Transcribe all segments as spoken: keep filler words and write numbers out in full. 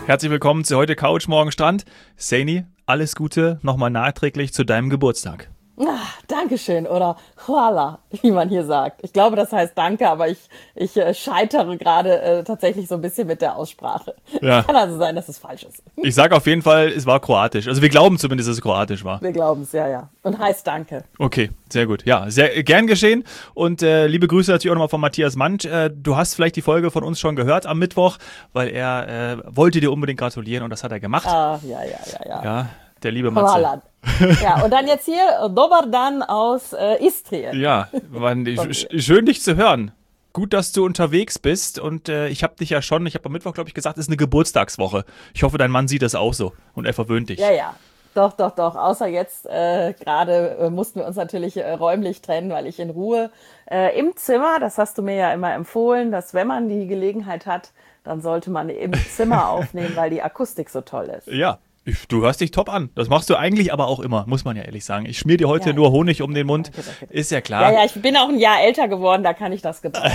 Herzlich willkommen zu heute Couch, morgen Strand. Saini, alles Gute nochmal nachträglich zu deinem Geburtstag. Ah, Dankeschön oder Hoala, wie man hier sagt. Ich glaube, das heißt Danke, aber ich, ich äh, scheitere gerade äh, tatsächlich so ein bisschen mit der Aussprache. Ja. Kann also sein, dass es falsch ist. Ich sage auf jeden Fall, es war kroatisch. Also wir glauben zumindest, dass es kroatisch war. Wir glauben es, ja, ja. Und heißt Danke. Okay, sehr gut. Ja, sehr gern geschehen. Und äh, liebe Grüße natürlich auch nochmal von Matthias Mansch. Äh, du hast vielleicht die Folge von uns schon gehört am Mittwoch, weil er äh, wollte dir unbedingt gratulieren und das hat er gemacht. Ah, ja, ja, ja, ja. Ja, der liebe Matze. Hoala. Ja, und dann jetzt hier Dobar Dan aus äh, Istrien. Ja, man, sch- schön dich zu hören. Gut, dass du unterwegs bist und äh, ich habe dich ja schon, ich habe am Mittwoch, glaube ich, gesagt, es ist eine Geburtstagswoche. Ich hoffe, dein Mann sieht das auch so und er verwöhnt dich. Ja, ja. Doch, doch, doch. Außer jetzt äh, gerade äh, mussten wir uns natürlich äh, räumlich trennen, weil ich in Ruhe äh, im Zimmer, das hast du mir ja immer empfohlen, dass wenn man die Gelegenheit hat, dann sollte man im Zimmer aufnehmen, weil die Akustik so toll ist. Ja. Ich, du hörst dich top an. Das machst du eigentlich aber auch immer, muss man ja ehrlich sagen. Ich schmier dir heute Ja, nur Honig um den Mund. danke, danke, danke. Ist ja klar. Ja, ja, ich bin auch ein Jahr älter geworden, da kann ich das gebrauchen.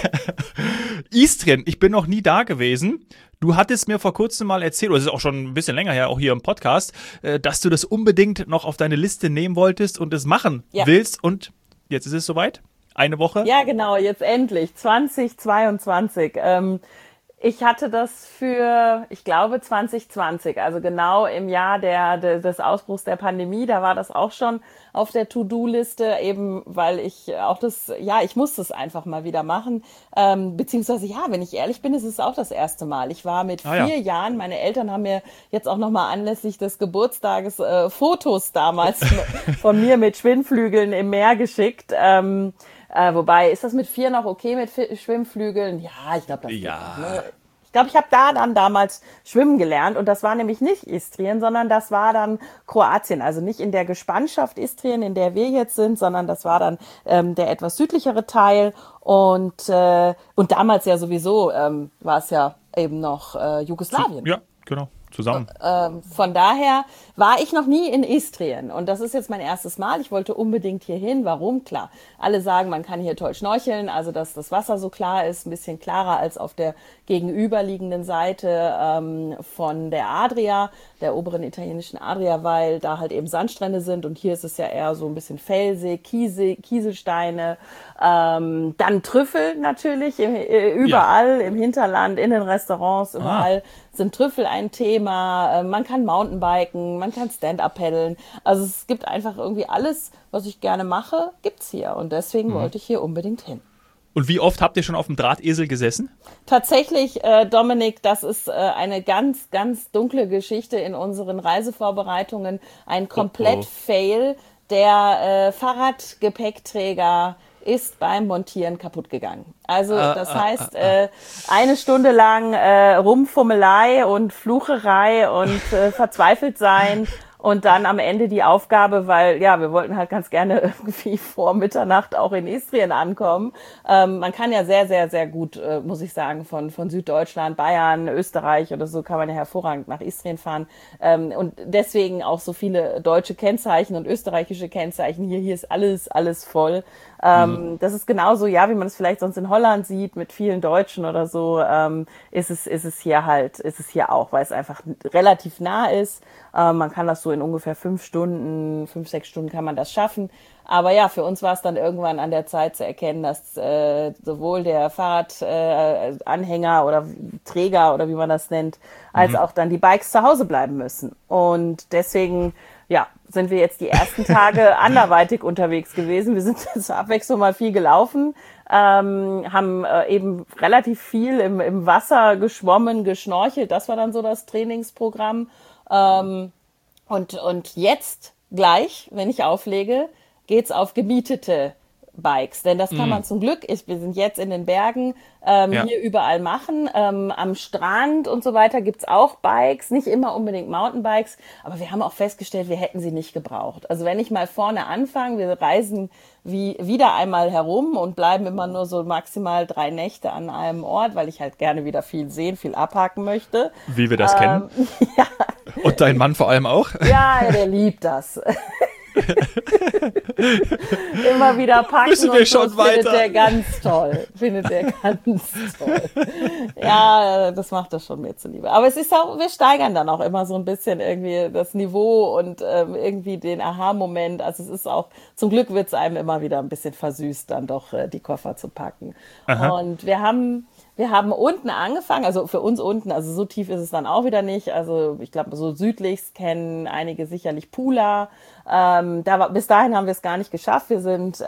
Istrien, ich bin noch nie da gewesen. Du hattest mir vor kurzem mal erzählt, oder es ist auch schon ein bisschen länger her, auch hier im Podcast, äh, dass du das unbedingt noch auf deine Liste nehmen wolltest und es machen Ja. willst. Und jetzt ist es soweit. Eine Woche. Ja, genau, jetzt endlich, zwanzig zweiundzwanzig. Ähm, ich hatte das für, ich glaube, zwanzig zwanzig, also genau im Jahr der, der, des Ausbruchs der Pandemie, da war das auch schon auf der To-Do-Liste, eben weil ich auch das, ja, ich musste es einfach mal wieder machen, ähm, beziehungsweise, ja, wenn ich ehrlich bin, ist es auch das erste Mal. Ich war mit Ah, vier ja. Jahren, meine Eltern haben mir jetzt auch nochmal anlässlich des Geburtstages äh, Fotos damals von mir mit Schwimmflügeln im Meer geschickt, ähm, Äh, wobei, ist das mit vier noch okay mit Fi- Schwimmflügeln? Ja, ich glaube, das geht Ja. noch, ne? Ich glaube, ich habe da dann damals schwimmen gelernt und das war nämlich nicht Istrien, sondern das war dann Kroatien. Also nicht in der Gespanschaft Istrien, in der wir jetzt sind, sondern das war dann ähm, der etwas südlichere Teil. Und, äh, und damals ja sowieso ähm, war es ja eben noch äh, Jugoslawien. Ja, genau. Zusammen. Ähm, von daher war ich noch nie in Istrien und das ist jetzt mein erstes Mal. Ich wollte unbedingt hier hin. Warum? Klar, alle sagen, man kann hier toll schnorcheln, also dass das Wasser so klar ist, ein bisschen klarer als auf der gegenüberliegenden Seite ähm, von der Adria, der oberen italienischen Adria, weil da halt eben Sandstrände sind und hier ist es ja eher so ein bisschen felsig, Kiesel, Kieselsteine, ähm, dann Trüffel natürlich, im, äh, überall im Hinterland, in den Restaurants, überall sind Trüffel ein Thema, äh, man kann Mountainbiken, man kann Stand-Up paddeln, also es gibt einfach irgendwie alles, was ich gerne mache, gibt's hier und deswegen wollte ich hier unbedingt hin. Und wie oft habt ihr schon auf dem Drahtesel gesessen? Tatsächlich, äh, Dominik, das ist äh, eine ganz, ganz dunkle Geschichte in unseren Reisevorbereitungen, ein Komplett-Fail, der äh, Fahrradgepäckträger ist beim Montieren kaputt gegangen. Also das heißt, äh, eine Stunde lang äh, Rumfummelei und Flucherei und äh, verzweifelt sein und dann am Ende die Aufgabe, weil ja, wir wollten halt ganz gerne irgendwie vor Mitternacht auch in Istrien ankommen. Ähm, man kann ja sehr, sehr, sehr gut, äh, muss ich sagen, von von Süddeutschland, Bayern, Österreich oder so kann man ja hervorragend nach Istrien fahren. Ähm, und deswegen auch so viele deutsche Kennzeichen und österreichische Kennzeichen. Hier, hier ist alles, alles voll. Ähm, mhm. Das ist genauso, ja, wie man es vielleicht sonst in Holland sieht, mit vielen Deutschen oder so, ähm, ist es, ist es hier halt, ist es hier auch, weil es einfach relativ nah ist. Ähm, man kann das so in ungefähr fünf Stunden, fünf, sechs Stunden kann man das schaffen. Aber ja, für uns war es dann irgendwann an der Zeit zu erkennen, dass äh, sowohl der Fahrradanhänger äh, Anhänger oder Träger oder wie man das nennt, als mhm. auch dann die Bikes zu Hause bleiben müssen. Und deswegen, ja, sind wir jetzt die ersten Tage anderweitig unterwegs gewesen. Wir sind zur Abwechslung mal viel gelaufen, ähm, haben äh, eben relativ viel im, im Wasser geschwommen, geschnorchelt. Das war dann so das Trainingsprogramm. Ähm, und, und jetzt gleich, wenn ich auflege, geht's auf gemietete Bikes, denn das kann man zum Glück, ich, wir sind jetzt in den Bergen, ähm, Ja. hier überall machen. Ähm, am Strand und so weiter gibt's auch Bikes, nicht immer unbedingt Mountainbikes, aber wir haben auch festgestellt, wir hätten sie nicht gebraucht. Also wenn ich mal vorne anfange, wir reisen wie wieder einmal herum und bleiben immer nur so maximal drei Nächte an einem Ort, weil ich halt gerne wieder viel sehen, viel abhaken möchte. Wie wir das kennen. Ähm, ja, Und dein Mann vor allem auch. ja, der liebt das. Immer wieder packen. Müssen wir und schon so, weiter. Findet er ganz toll. Findet er ganz toll. Ja, das macht das schon mir zuliebe. Aber es ist auch, wir steigern dann auch immer so ein bisschen irgendwie das Niveau und ähm, irgendwie den Aha-Moment. Also es ist auch, zum Glück wird es einem immer wieder ein bisschen versüßt, dann doch äh, die Koffer zu packen. Aha. Und wir haben... Wir haben unten angefangen, also für uns unten, also so tief ist es dann auch wieder nicht. Also ich glaube, so südlichst kennen einige sicherlich Pula. Ähm, da war, bis dahin haben wir es gar nicht geschafft. Wir sind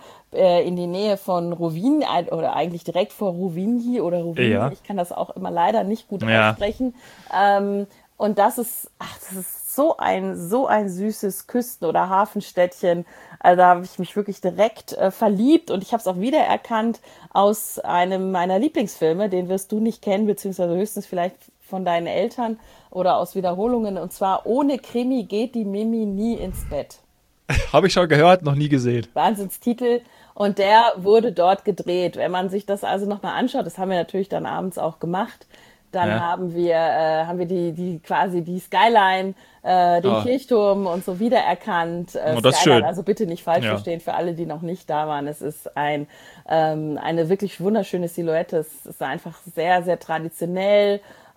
äh, in die Nähe von Rovinj oder eigentlich direkt vor Rovinj oder Rovinj. Ja. Ich kann das auch immer leider nicht gut ja. aussprechen. Ähm, und das ist, ach, das ist so ein, so ein süßes Küsten- oder Hafenstädtchen. Also da habe ich mich wirklich direkt äh, verliebt und ich habe es auch wiedererkannt aus einem meiner Lieblingsfilme, den wirst du nicht kennen, beziehungsweise höchstens vielleicht von deinen Eltern oder aus Wiederholungen. Und zwar ohne Krimi geht die Mimi nie ins Bett. Habe ich schon gehört, noch nie gesehen. Wahnsinnstitel. Und der wurde dort gedreht. Wenn man sich das also nochmal anschaut, das haben wir natürlich dann abends auch gemacht, dann ja. haben wir äh, haben wir die die quasi die Skyline, äh, den oh. Kirchturm und so wiedererkannt. Äh, oh, das Skyline, ist schön. Also bitte nicht falsch ja. verstehen für alle, die noch nicht da waren. Es ist ein ähm, eine wirklich wunderschöne Silhouette. Es ist einfach sehr sehr traditionell.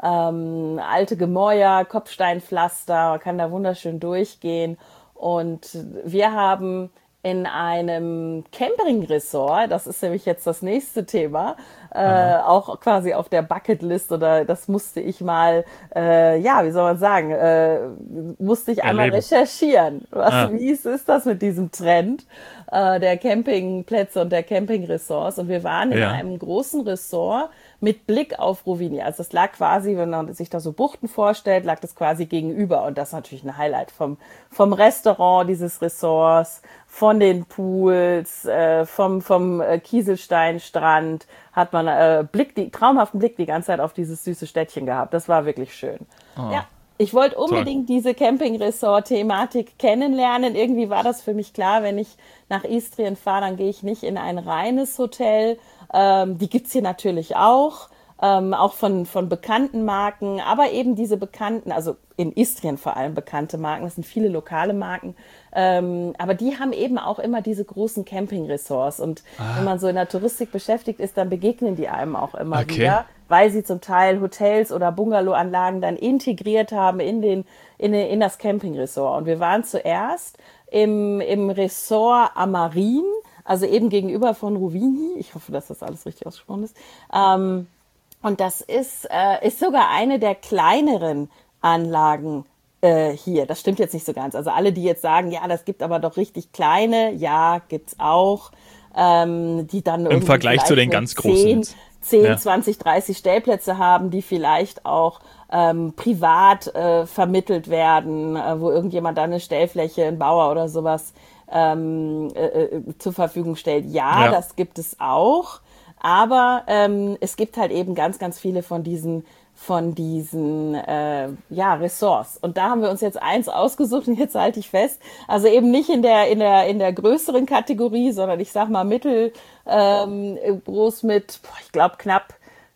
Ähm, alte Gemäuer, Kopfsteinpflaster. Man kann da wunderschön durchgehen. Und wir haben in einem Camping-Resort, das ist nämlich jetzt das nächste Thema, äh, auch quasi auf der Bucketlist oder das musste ich mal, äh, ja, wie soll man sagen, äh, musste ich einmal Erleben. recherchieren. Was, ah. Wie ist, ist das mit diesem Trend äh, der Campingplätze und der Camping-Resorts? Und wir waren in ja. einem großen Ressort mit Blick auf Rovinj. Also das lag quasi, wenn man sich da so Buchten vorstellt, lag das quasi gegenüber. Und das ist natürlich ein Highlight vom, vom Restaurant dieses Ressorts, von den Pools, äh, vom, vom äh, Kieselsteinstrand hat man äh, Blick, die, traumhaften Blick die ganze Zeit auf dieses süße Städtchen gehabt. Das war wirklich schön. Oh. Ja. Ich wollte unbedingt Toll. diese Camping-Resort-Thematik kennenlernen. Irgendwie war das für mich klar, wenn ich nach Istrien fahre, dann gehe ich nicht in ein reines Hotel. Ähm, die gibt's hier natürlich auch, ähm, auch von, von bekannten Marken, aber eben diese bekannten, also in Istrien vor allem bekannte Marken, das sind viele lokale Marken, ähm, aber die haben eben auch immer diese großen Camping-Resorts und ah. wenn man so in der Touristik beschäftigt ist, dann begegnen die einem auch immer okay. wieder, weil sie zum Teil Hotels oder Bungalow-Anlagen dann integriert haben in, den, in, den, in das Camping-Resort. Und wir waren zuerst im, im Resort Amarin, also eben gegenüber von Rovinj. Ich hoffe, dass das alles richtig ausgesprochen ist. Ähm, und das ist, äh, ist sogar eine der kleineren Anlagen äh, hier. Das stimmt jetzt nicht so ganz. Also alle, die jetzt sagen, ja, das gibt aber doch richtig kleine, ja, gibt's auch. Ähm, die dann im Vergleich zu den ganz großen. zehn, ja. zwanzig, dreißig Stellplätze haben, die vielleicht auch ähm, privat äh, vermittelt werden, äh, wo irgendjemand dann eine Stellfläche, ein Bauer oder sowas ähm, äh, zur Verfügung stellt. Ja, ja, das gibt es auch, aber ähm, es gibt halt eben ganz, ganz viele von diesen von diesen äh, ja Ressorts. Und da haben wir uns jetzt eins ausgesucht und jetzt halte ich fest, also eben nicht in der in der in der größeren Kategorie, sondern ich sag mal mittel ähm, groß mit, boah, ich glaube knapp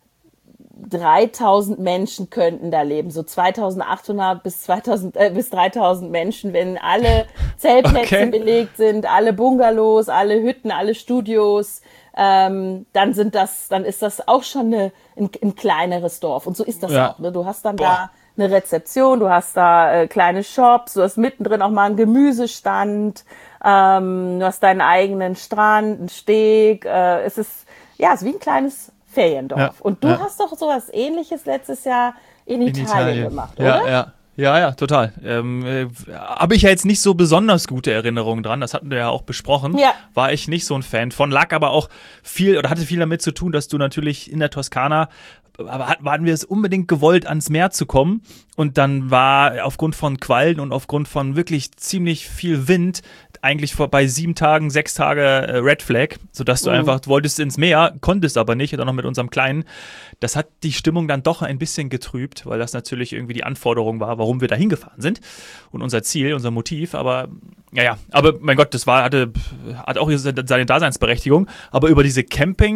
dreitausend Menschen könnten da leben, so zweitausendachthundert bis zweitausend äh, bis dreitausend Menschen, wenn alle Zeltplätze okay. belegt sind, alle Bungalows, alle Hütten, alle Studios. Ähm, dann sind das, dann ist das auch schon eine, ein, ein kleineres Dorf. Und so ist das ja. auch. Ne? Du hast dann Boah. da eine Rezeption, du hast da äh, kleine Shops, du hast mittendrin auch mal einen Gemüsestand, ähm, du hast deinen eigenen Strand, einen Steg. Äh, es ist, ja, es ist wie ein kleines Feriendorf. Ja. Und du ja. hast doch sowas Ähnliches letztes Jahr in, in Italien, Italien gemacht, oder? Ja, ja. Ja, ja, total. Ähm, äh, habe ich ja jetzt nicht so besonders gute Erinnerungen dran, das hatten wir ja auch besprochen. Ja. War ich nicht so ein Fan von, lag aber auch viel oder hatte viel damit zu tun, dass du natürlich in der Toskana, aber hatten wir es unbedingt gewollt, ans Meer zu kommen und dann war aufgrund von Quallen und aufgrund von wirklich ziemlich viel Wind eigentlich vor, bei sieben Tagen, sechs Tage äh, Red Flag, sodass du mhm. einfach, du wolltest ins Meer, konntest aber nicht, oder noch mit unserem Kleinen. Das hat die Stimmung dann doch ein bisschen getrübt, weil das natürlich irgendwie die Anforderung war, warum wir da hingefahren sind und unser Ziel, unser Motiv, aber ja, ja, aber mein Gott, das war, hatte, hat auch seine Daseinsberechtigung, aber über diese Camping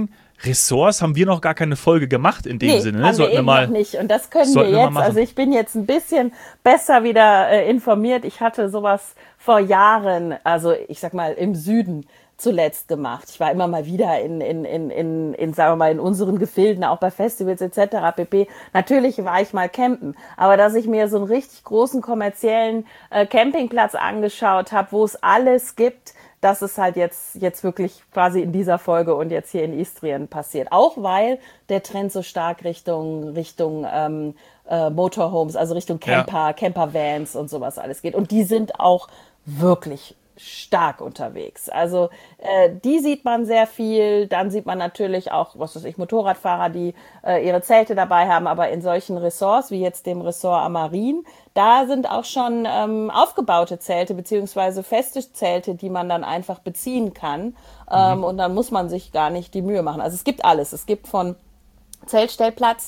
Ressorts haben wir noch gar keine Folge gemacht in dem nee, Sinne. Haben Sollten wir eben wir mal, noch nicht. Und das können wir wir jetzt. Also ich bin jetzt ein bisschen besser wieder äh, informiert. Ich hatte sowas vor Jahren, also ich sag mal im Süden zuletzt gemacht. Ich war immer mal wieder in, in, in, in, in sagen wir mal, in unseren Gefilden, auch bei Festivals et cetera pp. Natürlich war ich mal campen, aber dass ich mir so einen richtig großen kommerziellen äh, Campingplatz angeschaut habe, wo es alles gibt, das ist halt jetzt, jetzt wirklich quasi in dieser Folge und jetzt hier in Istrien passiert. Auch weil der Trend so stark Richtung, Richtung ähm, äh, Motorhomes, also Richtung Camper, ja. Campervans und sowas alles geht. Und die sind auch wirklich stark unterwegs. Also äh, die sieht man sehr viel. Dann sieht man natürlich auch, was weiß ich, Motorradfahrer, die äh, ihre Zelte dabei haben. Aber in solchen Ressorts, wie jetzt dem Ressort Amarin, da sind auch schon ähm, aufgebaute Zelte beziehungsweise feste Zelte, die man dann einfach beziehen kann. Ähm, mhm. Und dann muss man sich gar nicht die Mühe machen. Also es gibt alles. Es gibt von Zeltstellplatz,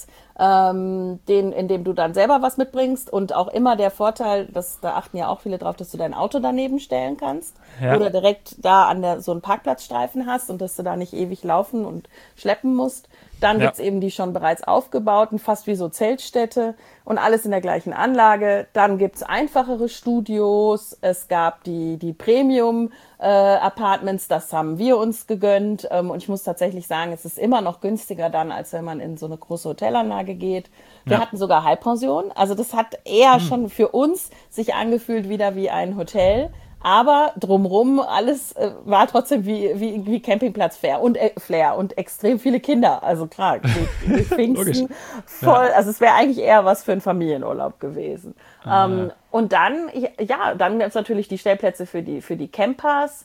ähm, den, in dem du dann selber was mitbringst und auch immer der Vorteil, dass da achten ja auch viele drauf, dass du dein Auto daneben stellen kannst ja. oder direkt da an der so einen Parkplatzstreifen hast und dass du da nicht ewig laufen und schleppen musst. Dann ja. gibt's eben die schon bereits aufgebauten, fast wie so Zeltstädte und alles in der gleichen Anlage. Dann gibt's einfachere Studios. Es gab die die Premium äh, Apartments, das haben wir uns gegönnt. Ähm, und ich muss tatsächlich sagen, es ist immer noch günstiger dann, als wenn man in so eine große Hotelanlage geht. Wir ja. hatten sogar Halbpension. Also das hat eher hm. schon für uns sich angefühlt wieder wie ein Hotel. Aber drumrum alles äh, war trotzdem wie, wie, wie Campingplatz Flair und, äh, Flair und extrem viele Kinder. Also klar, die, die Pfingsten voll. Ja. Also es wäre eigentlich eher was für einen Familienurlaub gewesen. Ah. Ähm, und dann, ja, dann gibt's natürlich die Stellplätze für die, für die Campers.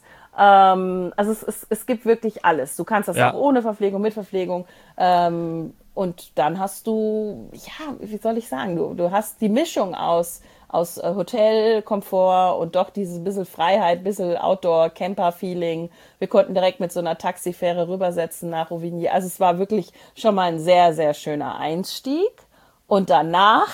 Ähm, also es, es, es gibt wirklich alles. Du kannst das ja. auch ohne Verpflegung, mit Verpflegung. Ähm, und dann hast du, ja, wie soll ich sagen, du, du hast die Mischung aus aus äh, Hotelkomfort und doch dieses bisschen Freiheit, bisschen Outdoor-Camper-Feeling. Wir konnten direkt mit so einer Taxifähre rübersetzen nach Rovigny. Also es war wirklich schon mal ein sehr, sehr schöner Einstieg. Und danach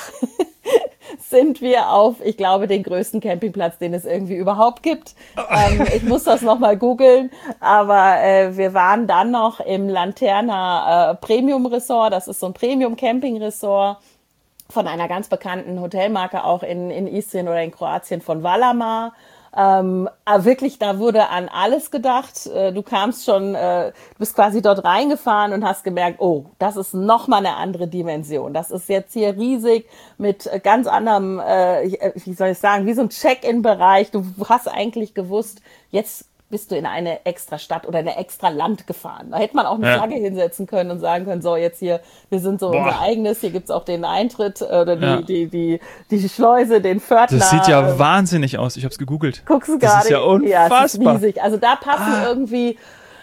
sind wir auf, ich glaube, den größten Campingplatz, den es irgendwie überhaupt gibt. Ähm, ich muss das nochmal googeln, aber äh, wir waren dann noch im Lanterna äh, Premium Resort. Das ist so ein Premium Camping Resort von einer ganz bekannten Hotelmarke auch in, in Istrien oder in Kroatien von Valamar. Ähm, aber wirklich, da wurde an alles gedacht. Äh, du kamst schon, äh, du bist quasi dort reingefahren und hast gemerkt, oh, das ist nochmal eine andere Dimension. Das ist jetzt hier riesig mit äh, ganz anderem, äh, wie soll ich sagen, wie so ein Check-in-Bereich. Du hast eigentlich gewusst, jetzt bist du in eine extra Stadt oder in ein extra Land gefahren. Da hätte man auch eine ja. Flagge hinsetzen können und sagen können, so jetzt hier, wir sind so Boah. unser eigenes, hier gibt's auch den Eintritt oder die, ja. die, die, die, die Schleuse, den Pförtner. Das sieht ja äh, wahnsinnig aus, ich habe es gegoogelt. Guckst du gerade? Das ist ja unfassbar. Ja, es ist riesig. Also da passen ah. irgendwie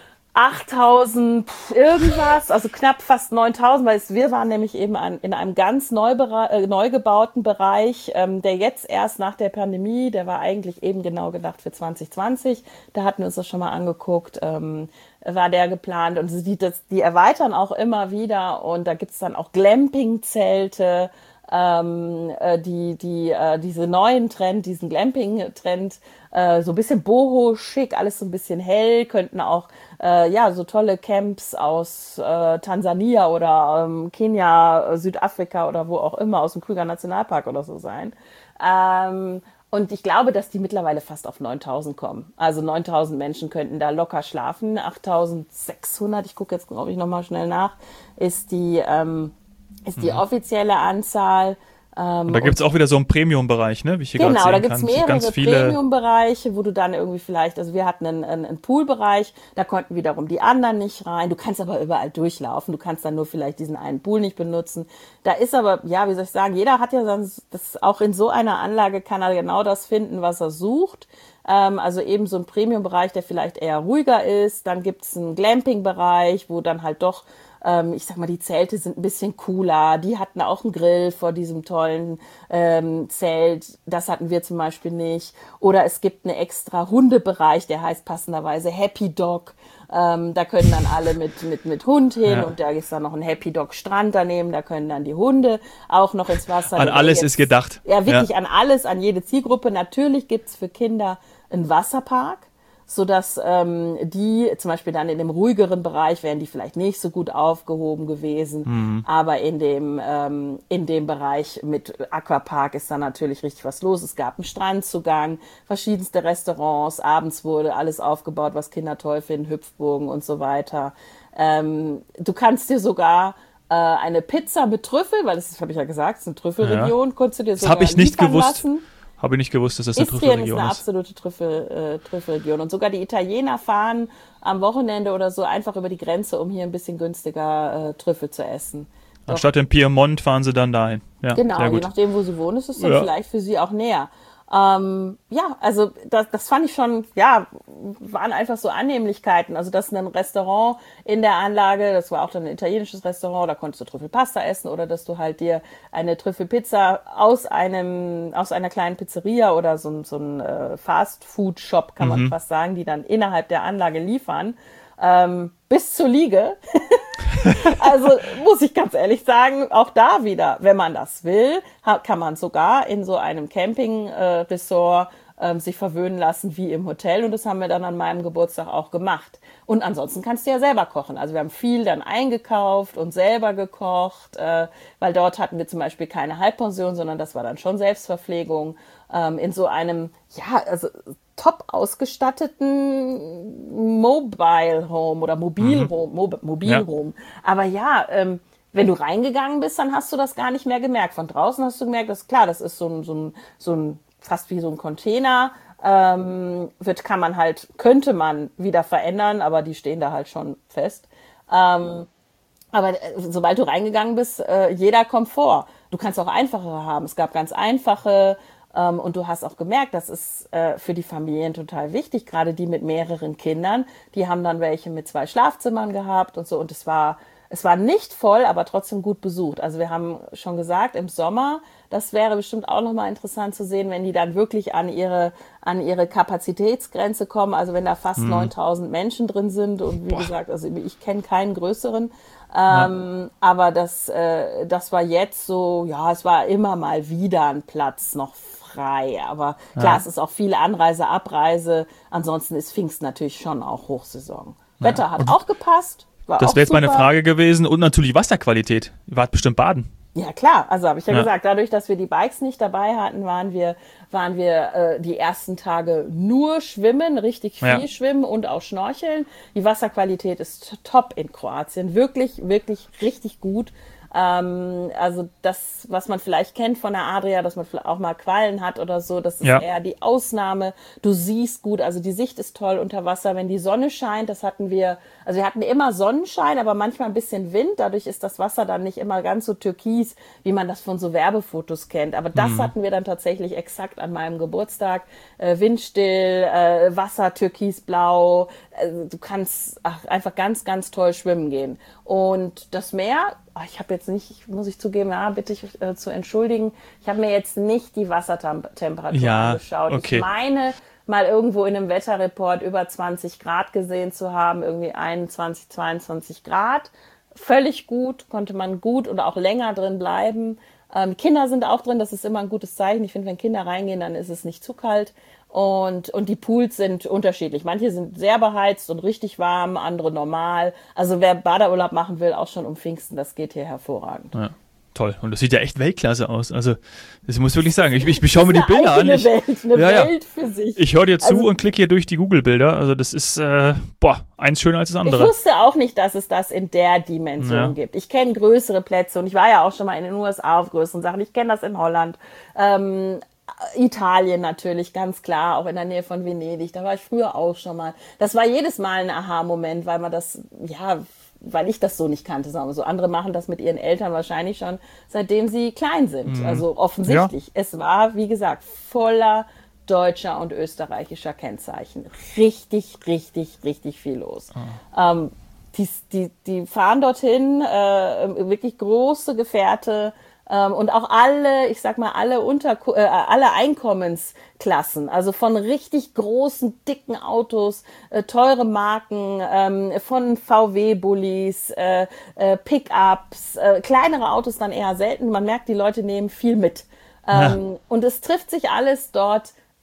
achttausend irgendwas, also knapp fast neuntausend, weil es, wir waren nämlich eben an, in einem ganz neu, äh, neu gebauten Bereich, ähm, der jetzt erst nach der Pandemie, der war eigentlich eben genau gedacht für zwanzig zwanzig, da hatten wir uns das schon mal angeguckt, ähm, war der geplant und die, das, die erweitern auch immer wieder und da gibt's dann auch Glamping-Zelte, ähm, äh, die, die, äh, diese neuen Trend, diesen Glamping-Trend, äh, so ein bisschen boho-schick, alles so ein bisschen hell, könnten auch, äh, ja, so tolle Camps aus äh, Tansania oder ähm, Kenia, Südafrika oder wo auch immer, aus dem Krüger Nationalpark oder so sein. Ähm, und ich glaube, dass die mittlerweile fast auf neuntausend kommen. Also neuntausend Menschen könnten da locker schlafen. achttausendsechshundert, ich gucke jetzt, glaube ich, nochmal schnell nach, ist die, ähm, ist die offizielle Anzahl. Ähm, und da gibt es auch wieder so einen Premium-Bereich, ne? Wie ich hier genau, gerade da sehen gibt's kann. mehrere Ganz viele Premium-Bereiche, wo du dann irgendwie vielleicht, also wir hatten einen, einen, einen Pool-Bereich, da konnten wiederum die anderen nicht rein. Du kannst aber überall durchlaufen, du kannst dann nur vielleicht diesen einen Pool nicht benutzen. Da ist aber, ja, wie soll ich sagen, jeder hat ja dann, das, auch in so einer Anlage kann er genau das finden, was er sucht. Ähm, also eben so ein Premium-Bereich, der vielleicht eher ruhiger ist. Dann gibt's einen Glamping-Bereich, wo dann halt doch, ich sag mal, die Zelte sind ein bisschen cooler. Die hatten auch einen Grill vor diesem tollen ähm, Zelt. Das hatten wir zum Beispiel nicht. Oder es gibt einen extra Hundebereich, der heißt passenderweise Happy Dog. Ähm, da können dann alle mit mit mit Hund hin ja. und da ist dann noch ein Happy Dog Strand daneben. Da können dann die Hunde auch noch ins Wasser. An alles jetzt, ist gedacht. Ja, wirklich ja. an alles, an jede Zielgruppe. Natürlich gibt's für Kinder einen Wasserpark. sodass ähm, die zum Beispiel dann in dem ruhigeren Bereich wären die vielleicht nicht so gut aufgehoben gewesen, mhm. aber in dem ähm, in dem Bereich mit Aquapark ist dann natürlich richtig was los. Es gab einen Strandzugang, verschiedenste Restaurants, abends wurde alles aufgebaut, was Kinder toll finden, Hüpfburgen und so weiter. Ähm, du kannst dir sogar äh, eine Pizza mit Trüffel, weil das habe ich ja gesagt, es ist eine Trüffelregion, ja. konntest du dir sogar das habe ich nicht gewusst. lassen. Habe ich nicht gewusst, dass das eine Istrien Trüffelregion ist. eine ist. absolute Trüffel, äh, Trüffelregion. Und sogar die Italiener fahren am Wochenende oder so einfach über die Grenze, um hier ein bisschen günstiger äh, Trüffel zu essen. Doch. Anstatt in Piemont fahren sie dann dahin. Ja, genau, sehr gut. je nachdem, wo sie wohnen, ist es dann ja. vielleicht für sie auch näher. Ähm, ja, also das, das fand ich schon, ja, waren einfach so Annehmlichkeiten. Also das ist ein Restaurant in der Anlage, das war auch dann ein italienisches Restaurant, da konntest du Trüffelpasta essen oder dass du halt dir eine Trüffelpizza aus einem, aus einer kleinen Pizzeria oder so, so ein äh, Fast-Food-Shop, kann man mhm. fast sagen, die dann innerhalb der Anlage liefern, ähm, bis zur Liege. Also muss ich ganz ehrlich sagen, auch da wieder, wenn man das will, kann man sogar in so einem Camping-Resort äh, sich verwöhnen lassen wie im Hotel. Und das haben wir dann an meinem Geburtstag auch gemacht. Und ansonsten kannst du ja selber kochen. Also wir haben viel dann eingekauft und selber gekocht, äh, weil dort hatten wir zum Beispiel keine Halbpension, sondern das war dann schon Selbstverpflegung. Ähm, in so einem, ja, also top ausgestatteten Mobile Home oder Mobil Home, mhm. Mob- Mobil ja. Home. Aber ja, ähm, wenn du reingegangen bist, dann hast du das gar nicht mehr gemerkt. Von draußen hast du gemerkt, dass klar, das ist so ein, so ein, so ein fast wie so ein Container. Ähm, wird, kann man halt, könnte man wieder verändern, aber die stehen da halt schon fest. Ähm, aber äh, sobald du reingegangen bist, äh, jeder Komfort. Du kannst auch einfachere haben. Es gab ganz einfache, ähm, und du hast auch gemerkt, das ist äh, für die Familien total wichtig, gerade die mit mehreren Kindern. Die haben dann welche mit zwei Schlafzimmern gehabt und so. Und es war, es war nicht voll, aber trotzdem gut besucht. Also wir haben schon gesagt, im Sommer, das wäre bestimmt auch nochmal interessant zu sehen, wenn die dann wirklich an ihre, an ihre Kapazitätsgrenze kommen. Also wenn da fast mhm. neuntausend Menschen drin sind und wie Boah. gesagt, also ich kenne keinen größeren. Ähm, ja. Aber das, äh, das war jetzt so, ja, es war immer mal wieder ein Platz noch frei. Aber klar, ja. es ist auch viel Anreise, Abreise. Ansonsten ist Pfingst natürlich schon auch Hochsaison. Ja. Wetter hat und auch gepasst. War das wäre jetzt super. meine Frage gewesen. Und natürlich Wasserqualität. Ihr wart bestimmt baden. Ja, klar. Also habe ich ja, ja gesagt, dadurch, dass wir die Bikes nicht dabei hatten, waren wir, waren wir äh, die ersten Tage nur schwimmen, richtig viel ja. schwimmen und auch schnorcheln. Die Wasserqualität ist top in Kroatien. Wirklich, wirklich richtig gut. Ähm, also das, was man vielleicht kennt von der Adria, dass man vielleicht auch mal Quallen hat oder so, das ist ja. eher die Ausnahme. Du siehst gut, also die Sicht ist toll unter Wasser, wenn die Sonne scheint, das hatten wir, also wir hatten immer Sonnenschein, aber manchmal ein bisschen Wind, dadurch ist das Wasser dann nicht immer ganz so türkis, wie man das von so Werbefotos kennt, aber das mhm. hatten wir dann tatsächlich exakt an meinem Geburtstag, äh, windstill, äh, Wasser türkisblau, äh, du kannst ach, einfach ganz, ganz toll schwimmen gehen. Und das Meer, ich habe jetzt nicht, muss ich zugeben, ja, bitte ich äh, zu entschuldigen, ich habe mir jetzt nicht die Wassertemperatur ja, angeschaut. Okay. Ich meine, mal irgendwo in einem Wetterreport über zwanzig Grad gesehen zu haben, irgendwie einundzwanzig, zweiundzwanzig Grad. Völlig gut, konnte man gut und auch länger drin bleiben. Ähm, Kinder sind auch drin, das ist immer ein gutes Zeichen. Ich finde, wenn Kinder reingehen, dann ist es nicht zu kalt. Und, und die Pools sind unterschiedlich. Manche sind sehr beheizt und richtig warm, andere normal. Also wer Badeurlaub machen will, auch schon um Pfingsten, das geht hier hervorragend. Ja, toll. Und das sieht ja echt Weltklasse aus. Also, das muss ich wirklich sagen. Ich, ich, ich schaue mir die Bilder an. Ich, Welt, eine ja, Welt für sich. Ich höre dir zu also, und klicke hier durch die Google-Bilder. Also das ist, äh, boah, eins schöner als das andere. Ich wusste auch nicht, dass es das in der Dimension ja. gibt. Ich kenne größere Plätze und ich war ja auch schon mal in den U S A auf größeren Sachen. Ich kenne das in Holland. Ähm, Italien natürlich, ganz klar, auch in der Nähe von Venedig. Da war ich früher auch schon mal. Das war jedes Mal ein Aha-Moment, weil man das, ja, weil ich das so nicht kannte, sagen wir so. Andere machen das mit ihren Eltern wahrscheinlich schon, seitdem sie klein sind. Mhm. Also offensichtlich. Ja. Es war, wie gesagt, voller deutscher und österreichischer Kennzeichen. Richtig, richtig, richtig viel los. Oh. Ähm, die, die, die fahren dorthin, äh, wirklich große Gefährte, ähm, und auch alle, ich sag mal, alle unter, äh, alle Einkommensklassen, also von richtig großen, dicken Autos, äh, teure Marken, ähm, von V W-Bullis, äh, äh, Pickups, äh, kleinere Autos dann eher selten. Man merkt, die Leute nehmen viel mit. Ähm, ja. Und es trifft sich alles dort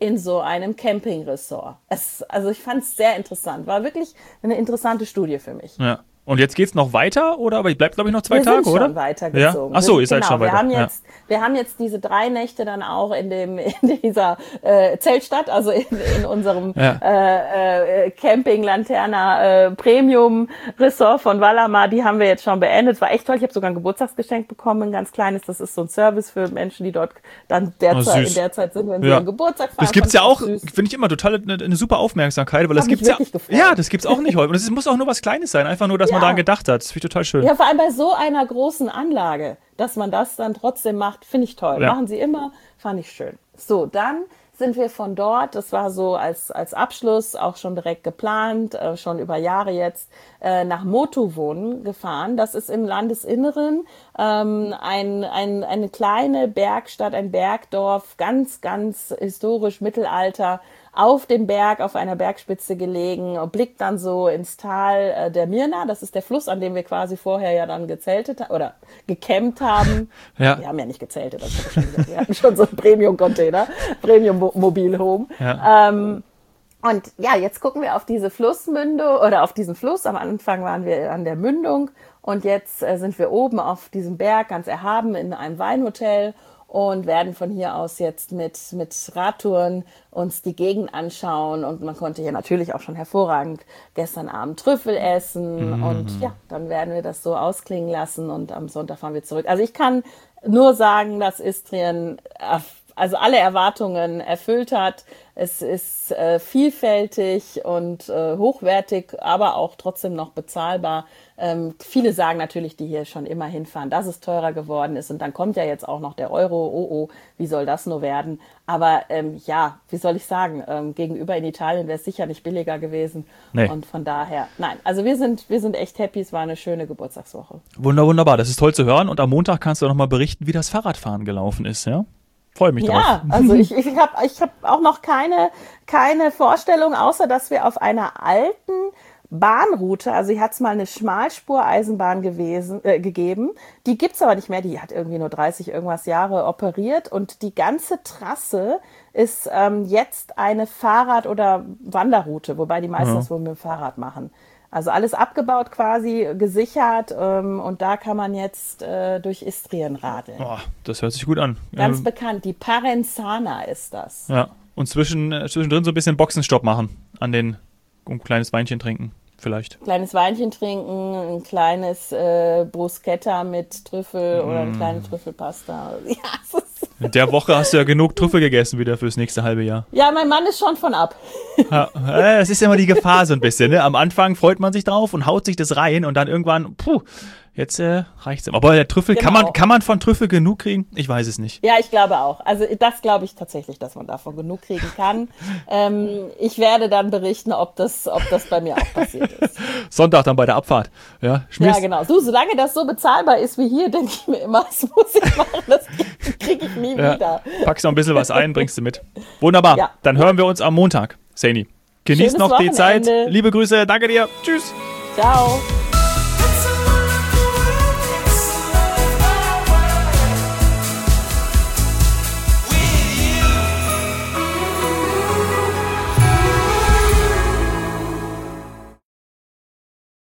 in so einem Campingresort. Es, also ich fand es sehr interessant. War wirklich eine interessante Studie für mich. Ja. Und jetzt geht's noch weiter, oder? Aber ich bleibt, glaube ich, noch zwei wir Tage, sind oder? Schon weitergezogen. Ja? Ach so, ihr sind, seid genau, schon weiter. Wir haben, jetzt, ja. wir haben jetzt diese drei Nächte dann auch in, dem, in dieser äh, Zeltstadt, also in, in unserem ja. äh, äh, Camping-Lanterna äh, Premium-Ressort von Vallamar. Die haben wir jetzt schon beendet. War echt toll. Ich habe sogar ein Geburtstagsgeschenk bekommen, ein ganz kleines. Das ist so ein Service für Menschen, die dort dann derzeit, oh, in der Zeit sind, wenn sie ja. ihren Geburtstag feiern. Das gibt's ja auch, finde ich immer total eine, eine super Aufmerksamkeit, weil das gibt's ja. Gefreut. Ja, das gibt's auch nicht häufig. Und es muss auch nur was Kleines sein, einfach nur, dass ja. man daran gedacht hat. Das finde ich total schön. Ja, vor allem bei so einer großen Anlage, dass man das dann trotzdem macht, finde ich toll. Ja. Machen sie immer, fand ich schön. So, dann sind wir von dort, das war so als, als Abschluss auch schon direkt geplant, äh, schon über Jahre jetzt, äh, nach Motuwohn gefahren. Das ist im Landesinneren ähm, ein, ein, eine kleine Bergstadt, ein Bergdorf, ganz, ganz historisch Mittelalter, auf dem Berg, auf einer Bergspitze gelegen, blickt dann so ins Tal äh, der Mirna. Das ist der Fluss, an dem wir quasi vorher ja dann gezeltet haben oder gecampt haben. Ja. Wir haben ja nicht gezeltet, das hab ich schon gesagt. Wir hatten schon so einen Premium-Container, Premium-Mobil-Home. Ja. Ähm, und ja, jetzt gucken wir auf diese Flussmündung oder auf diesen Fluss. Am Anfang waren wir an der Mündung und jetzt äh, sind wir oben auf diesem Berg, ganz erhaben in einem Weinhotel. Und werden von hier aus jetzt mit, mit Radtouren uns die Gegend anschauen. Und man konnte hier natürlich auch schon hervorragend gestern Abend Trüffel essen. Mm. Und ja, dann werden wir das so ausklingen lassen und am Sonntag fahren wir zurück. Also ich kann nur sagen, dass Istrien also alle Erwartungen erfüllt hat. Es ist äh, vielfältig und äh, hochwertig, aber auch trotzdem noch bezahlbar. Ähm, viele sagen natürlich, die hier schon immer hinfahren, dass es teurer geworden ist. Und dann kommt ja jetzt auch noch der Euro. Oh, oh, wie soll das nur werden? Aber ähm, ja, wie soll ich sagen, ähm, gegenüber in Italien wäre es sicher nicht billiger gewesen. Nee. Und von daher, nein, also wir sind, wir sind echt happy. Es war eine schöne Geburtstagswoche. Wunder, wunderbar, das ist toll zu hören. Und am Montag kannst du noch mal berichten, wie das Fahrradfahren gelaufen ist, ja? Freue mich drauf. Ja, also ich, ich habe ich hab auch noch keine, keine Vorstellung, außer dass wir auf einer alten Bahnroute, also hier hat es mal eine Schmalspureisenbahn gewesen, äh, gegeben, die gibt's aber nicht mehr, die hat irgendwie nur dreißig irgendwas Jahre operiert und die ganze Trasse ist ähm, jetzt eine Fahrrad- oder Wanderroute, wobei die meisten ja. das wohl mit dem Fahrrad machen. Also alles abgebaut quasi, gesichert ähm, und da kann man jetzt äh, durch Istrien radeln. Oh, das hört sich gut an. Ganz ähm, bekannt, die Parenzana ist das. Ja, und zwischen, äh, zwischendrin so ein bisschen Boxenstopp machen an den, um ein kleines Weinchen trinken vielleicht. Kleines Weinchen trinken, ein kleines äh, Bruschetta mit Trüffel mm. oder eine kleine Trüffelpasta. Ja, es ist in der Woche hast du ja genug Trüffel gegessen wieder fürs nächste halbe Jahr. Ja, mein Mann ist schon von ab. Ja, das ist immer die Gefahr so ein bisschen. Ne? Am Anfang freut man sich drauf und haut sich das rein und dann irgendwann, puh, jetzt äh, reicht's. Aber der Trüffel, genau. kann man kann man von Trüffel genug kriegen? Ich weiß es nicht. Ja, ich glaube auch. Also das glaube ich tatsächlich, dass man davon genug kriegen kann. ähm, ich werde dann berichten, ob das, ob das bei mir auch passiert ist. Sonntag dann bei der Abfahrt. Ja, ja genau. Du, solange das so bezahlbar ist wie hier, denke ich mir immer, das muss ich machen, das kriege ich nie ja. wieder. Packst noch ein bisschen was ein, bringst du mit. Wunderbar. Ja. Dann hören wir uns am Montag. Saini, genieß noch die Zeit. Liebe Grüße, danke dir. Tschüss. Ciao.